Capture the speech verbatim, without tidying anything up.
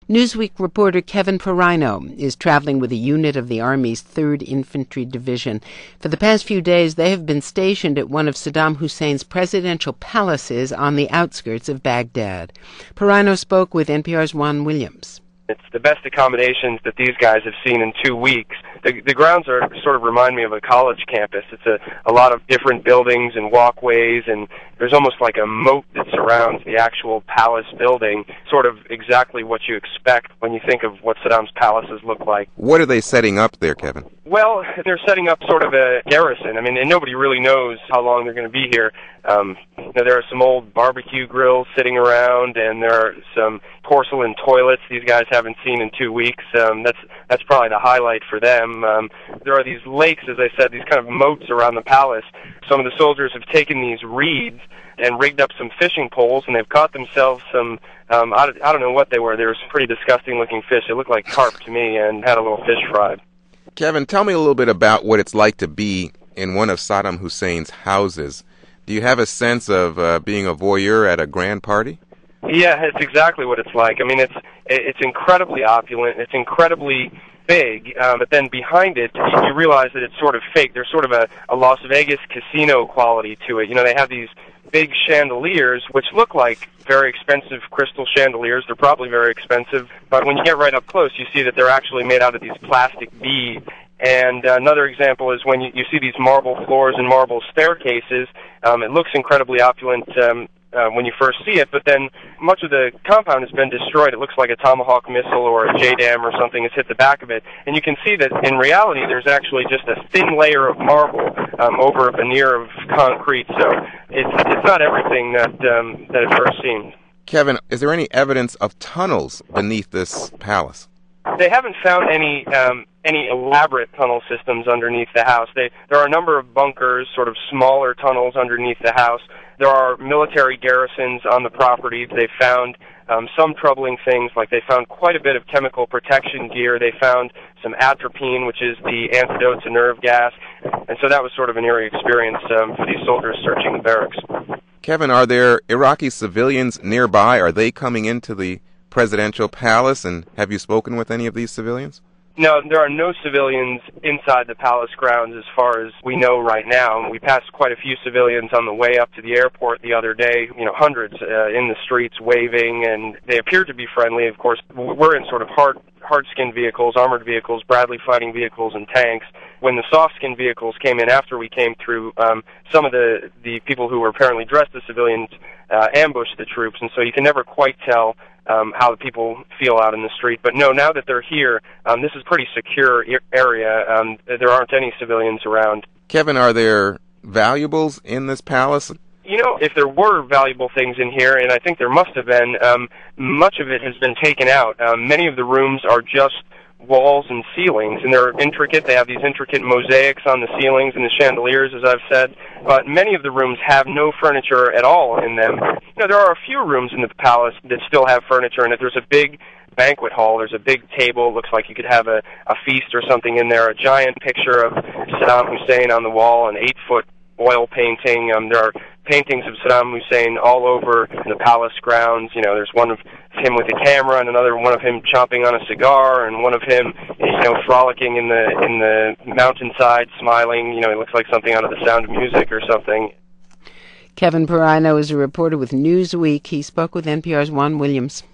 Newsweek reporter Kevin Perrino is traveling with a unit of the Army's third Infantry Division. For the past few days, they have been stationed at one of Saddam Hussein's presidential palaces on the outskirts of Baghdad. Perrino spoke with N P R's Juan Williams. It's the best accommodations that these guys have seen in two weeks. The, the grounds are sort of remind me of a college campus. It's a, a lot of different buildings and walkways, and there's almost like a moat that surrounds the actual palace building, sort of exactly what you expect when you think of what Saddam's palaces look like. What are they setting up there, Kevin? Well, they're setting up sort of a garrison. I mean, and nobody really knows how long they're going to be here. Um, you know, there are some old barbecue grills sitting around, and there are some porcelain toilets these guys haven't seen in two weeks. Um, that's that's probably the highlight for them. Um, there are these lakes, as I said, these kind of moats around the palace. Some of the soldiers have taken these reeds and rigged up some fishing poles, and they've caught themselves some, um, I, I don't know what they were. They were some pretty disgusting-looking fish. They looked like carp to me, and had a little fish fry. Kevin, tell me a little bit about what it's like to be in one of Saddam Hussein's houses. Do you have a sense of uh, being a voyeur at a grand party? Yeah, it's exactly what it's like. I mean, it's it's incredibly opulent. It's incredibly big, uh, but then behind it, you, you realize that it's sort of fake. There's sort of a, a Las Vegas casino quality to it. You know, they have these big chandeliers, which look like very expensive crystal chandeliers. They're probably very expensive, but when you get right up close, you see that they're actually made out of these plastic beads. And uh, another example is when you, you see these marble floors and marble staircases. Um, it looks incredibly opulent um, uh, when you first see it, but then much of the compound has been destroyed. It looks like a Tomahawk missile or a J DAM or something has hit the back of it. And you can see that in reality there's actually just a thin layer of marble um, over a veneer of concrete. So it's, it's not everything that, um, that it first seemed. Kevin, is there any evidence of tunnels beneath this palace? They haven't found any um, any elaborate tunnel systems underneath the house. They, there are a number of bunkers, sort of smaller tunnels underneath the house. There are military garrisons on the property. They found um, some troubling things, like they found quite a bit of chemical protection gear. They found some atropine, which is the antidote to nerve gas. And so that was sort of an eerie experience um, for these soldiers searching the barracks. Kevin, are there Iraqi civilians nearby? Are they coming into the presidential palace, and have you spoken with any of these civilians? No, there are no civilians inside the palace grounds as far as we know right now. We passed quite a few civilians on the way up to the airport the other day, you know, hundreds uh, in the streets waving, and they appear to be friendly. Of course, we're in sort of hard, hard-skinned vehicles, armored vehicles, Bradley fighting vehicles, and tanks. When the soft-skinned vehicles came in after we came through, um, some of the, the people who were apparently dressed as civilians uh, ambushed the troops, and so you can never quite tell Um, how the people feel out in the street. But no, now that they're here, um, this is a pretty secure e- area. Um, there aren't any civilians around. Kevin, are there valuables in this palace? You know, if there were valuable things in here, and I think there must have been, um, much of it has been taken out. Um, many of the rooms are just walls and ceilings, and they're intricate. They have these intricate mosaics on the ceilings and the chandeliers, as I've said, but many of the rooms have no furniture at all in them. You know, there are a few rooms in the palace that still have furniture in it. There's a big banquet hall. There's a big table. It looks like you could have a, a feast or something in there, a giant picture of Saddam Hussein on the wall, an eight-foot oil painting. Um, there are paintings of Saddam Hussein all over the palace grounds. You know, there's one of him with a camera, and another one of him chomping on a cigar, and one of him, you know, frolicking in the in the mountainside, smiling. You know, it looks like something out of The Sound of Music or something. Kevin Perrino is a reporter with Newsweek. He spoke with N P R's Juan Williams.